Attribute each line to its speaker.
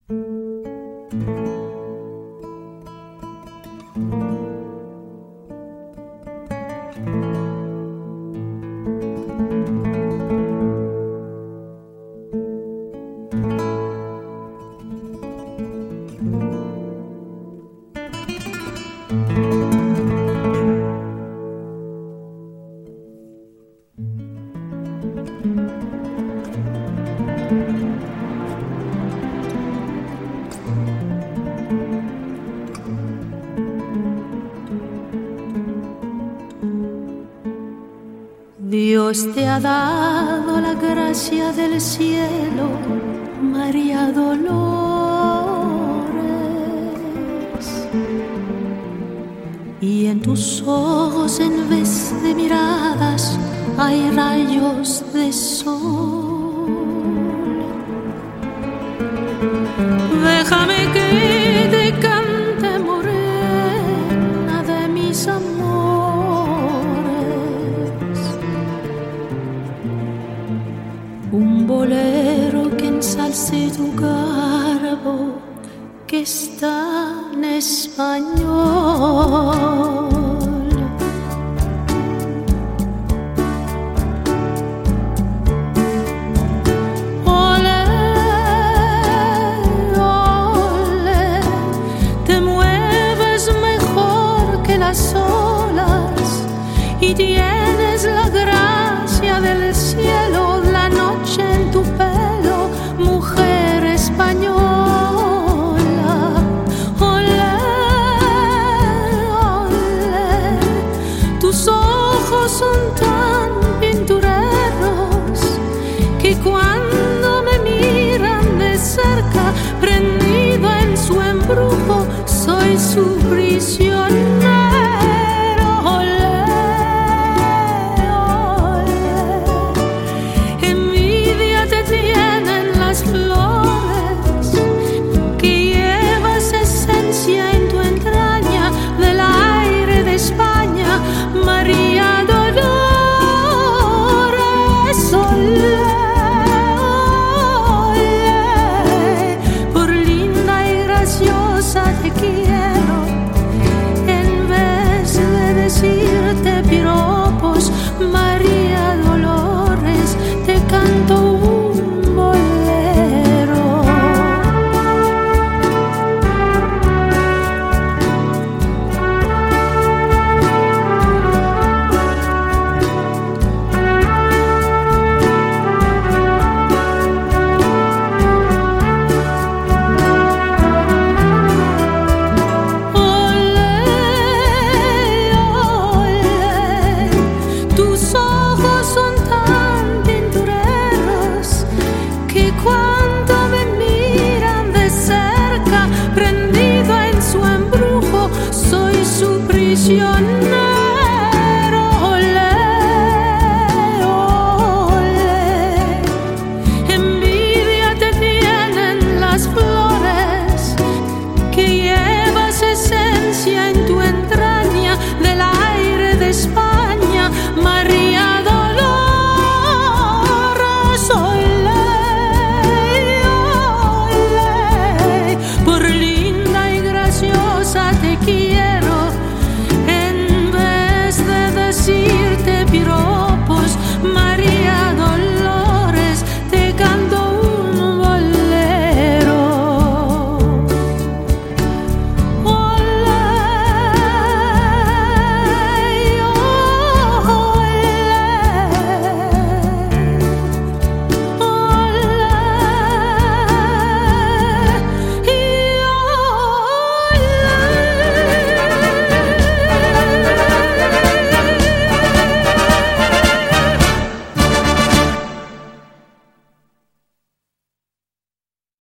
Speaker 1: Dios te ha dado la gracia del cielo, María Dolores, y en tus ojos en vez de miradas hay rayos de sol. Déjame que te cante, morena de mis amores, un bolero que ensalce tu garbo, que es tan español. Olé, olé, te mueves mejor que las olas y tienes la gracia del cielo, la noche en tu pelo, mujer española. Olé, olé, tus ojos son tan pintureros que cuando me miran de cerca, prendido en su embrujo, soy su prisionero. María Dolores, olé, olé, por linda y graciosa te quiero, en vez de decirte piropos, María Dolores, te canto un bolero. Prendido en su embrujo, soy su prisionero.